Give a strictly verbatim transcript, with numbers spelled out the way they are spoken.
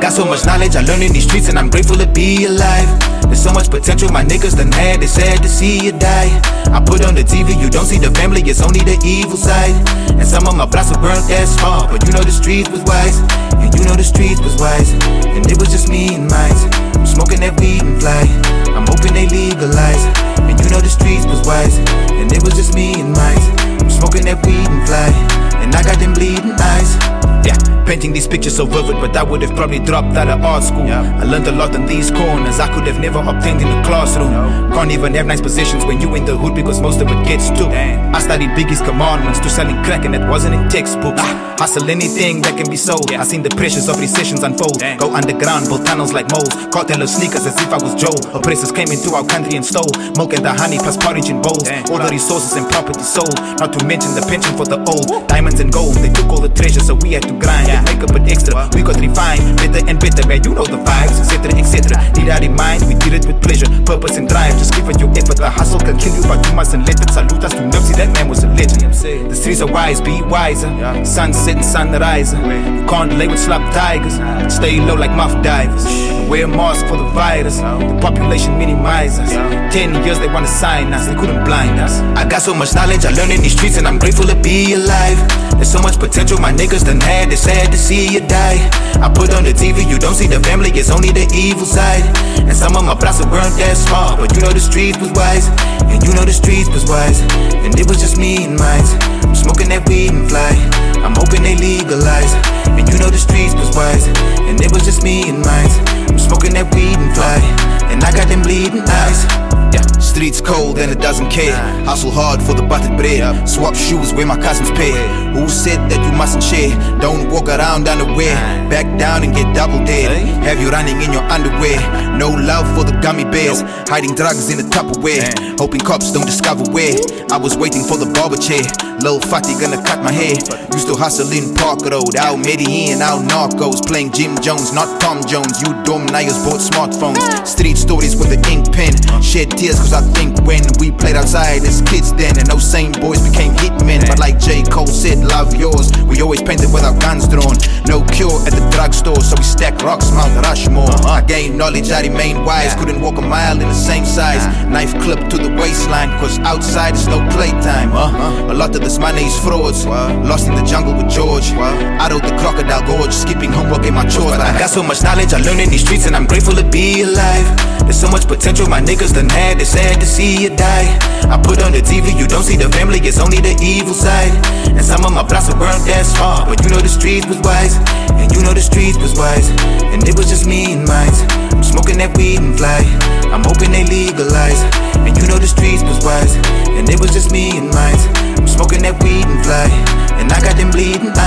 got so much knowledge I learned in these streets, and I'm grateful to be alive. There's so much potential my niggas done had, it's sad to see you die. I put on the T V, you don't see the family, it's only the evil side. And some of my blocks were burnt as far, but you know the streets was wise. And you know the streets was wise. And it was just me and mine. I'm smoking that weed and fly, I'm hoping they legalize. And you know the streets was wise. And it was just me and mine. I'm smoking that weed and fly, and I got them bleeding eyes. Yeah, painting these pictures so vivid, but I would have probably dropped out of art school. Yeah. I learned a lot in these corners I could have never obtained in the classroom. No. Can't even have nice positions when you in the hood, because most of it gets too. Damn. I studied Biggie's commandments to selling crack, and that wasn't in textbooks. Ah. Hustle anything that can be sold. Yeah. I seen the pressures of recessions unfold. Damn. Go underground, build tunnels like moles. Cartel of sneakers as if I was Joe. Oppressors came into our country and stole milk and the honey plus porridge in bowls. Damn. All the resources and property sold, not to mention the pension for the old. Woo. Diamonds and gold, they took all the treasure, so we had to grind. Yeah. Make up an extra, what? We got refined, better and better, man, you know the vibes, etc, etc. Need our mind, we did it with pleasure, purpose and drive. Just give it your effort, the hustle can kill you, but you mustn't let it. Salute us to Nipsey, that man was a legend. The streets are wise, be wiser. Yeah. Sunset and sunrise. You can't lay with slap tigers, stay low like muff divers. Wear a mask for the virus, the population minimizers. Ten years they wanna sign us, they couldn't blind us. I got so much knowledge I learned in these streets, and I'm grateful to be alive. There's so much potential my niggas done had, it's sad to see you die. I put on the T V, you don't see the family, it's only the evil side. And some of my blocks were burnt as far, but you know the streets was wise. And you know the streets was wise. And it was just me and mine. I'm smoking that weed and fly, I'm hoping they legalize. And you know the streets was wise. And it was just me and mine. I'm smoking that weed and fly, and I got them bleeding eyes. Yeah, streets cold and it doesn't care. Hustle hard for the buttered bread. Swap shoes where my cousins pay. Who said that you mustn't share? Don't walk around unaware. Back down and get double dead. Have you running in your underwear? No love for the gummy bears. Hiding drugs in the Tupperware. Hoping cops don't discover where. I was waiting for the barber chair. Lil Fatty gonna cut my hair. Used to hustle in Park Road. Out Medellin, out Narcos. Playing Jim Jones, not Tom Jones. You dumb niggas bought smartphones. Street stories with the ink pen. Shed tears cause I think when we played outside as kids then, and those same boys became hitmen. But like J. Cole said, love yours. We always painted with our guns drawn. No cure at the drugstore, so we stack rocks, Mount Rushmore. I gained knowledge, I remained wise. Couldn't walk a mile in the same size. Knife clipped to the waistline, cause outside is no playtime. A lot of this money is frauds. Lost in the jungle with George. Out of the crocodile gorge, skipping homework in my chores. But I got so much knowledge I learned in these streets, and I'm grateful to be alive. There's so much potential my niggas done had, it's sad to see you die. I put on the T V, you don't see the family, it's only the evil side. And some of my blocks were burnt as far, but you know the streets was wise. And you know the streets was wise. And it was just me and mine. I'm smoking that weed and fly, I'm hoping they legalize. And you know the streets was wise. And it was just me and mine. I'm smoking that weed and fly, and I got them bleeding